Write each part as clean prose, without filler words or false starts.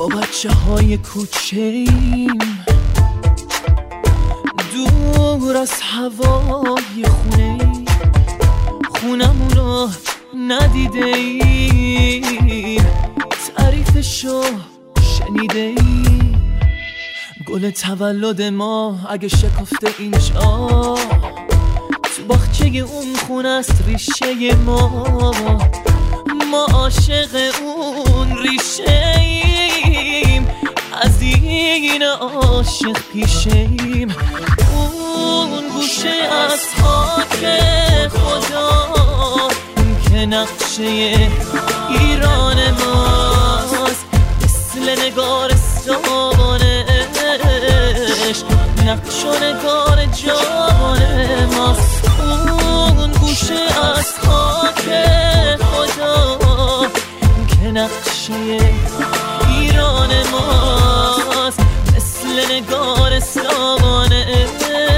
با بچه های کوچه‌ایم دور از هوای خونه‌ایم، خونمونو ندیده ایم، تعریفشو شنیده ایم. گل تولد ما اگه شکفته اینجا، تو باغچه اون خونه است ریشه ما عاشق اون ریشه ایم، از این عاشق پیشه ایم. اون گوشه از خاک خدا که نقشه ایران ماست، مثل نگارستانش نقش و نگار جان ماست. اون گوشه از خاک خدا که نقشه ایران ماست، مثل نگارستانش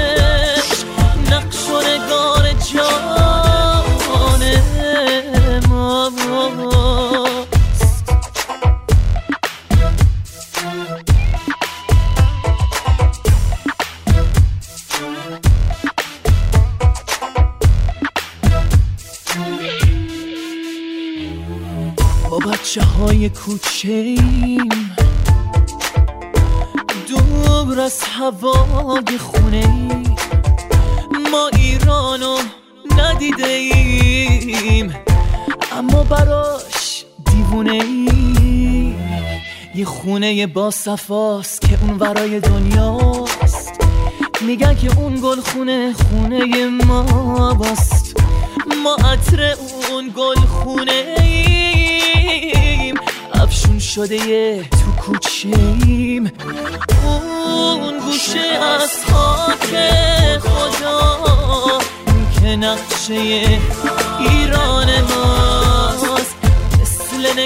نقش و نگار جان ماست. با بچه های کوچه‌ایم دور از هوای خونه‌ایم، ما ایرانو ندیده ایم اما براش دیوونه ایم. یه خونه با صفاست که اون ورای دنیاست، میگن که اون گل خونه ما باست. ما عطر اون گل خونه ایم، افشون شده یه تو کوچه ایم. اون گوشه از خاک خدا که نقشه ایران ماست، مثل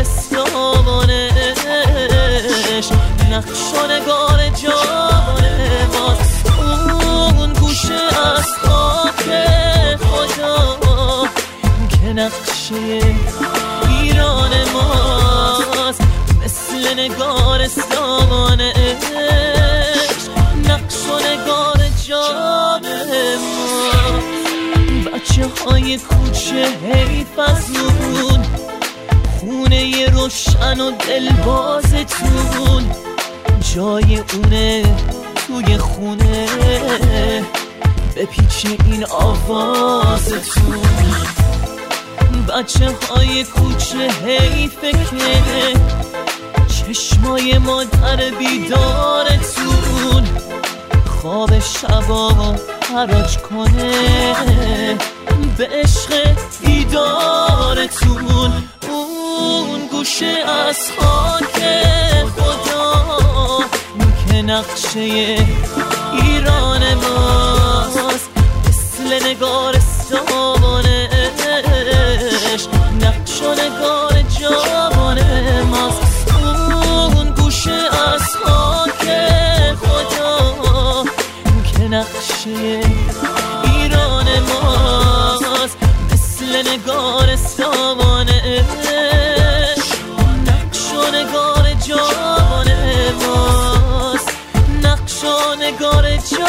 نگارستانش نقش و نگار جان ماست. اون گوشه از خاک خدا که نقشه ایران ماست، مثل نگارستانش نقش و نگار جان ماست. بچه های کوچه حیف از نون، خونه روشن و دلبازتون جای اونه توی خونه، بپیچه این آوازتون. بچه های کوچه حیفه که چشمای مادر بیدارتون خواب شبا حراج کنه به عشق دیدارتون. اون گوشه از خاک خدا که نقشه ایران ماست، مثل نگارستانش نقش و نگار جان ماست. اون گوشه از خاک خدا که نقشه ایران ماست، مثل نگارستانش نقش و نگار جان ماست، نقش و نگار جان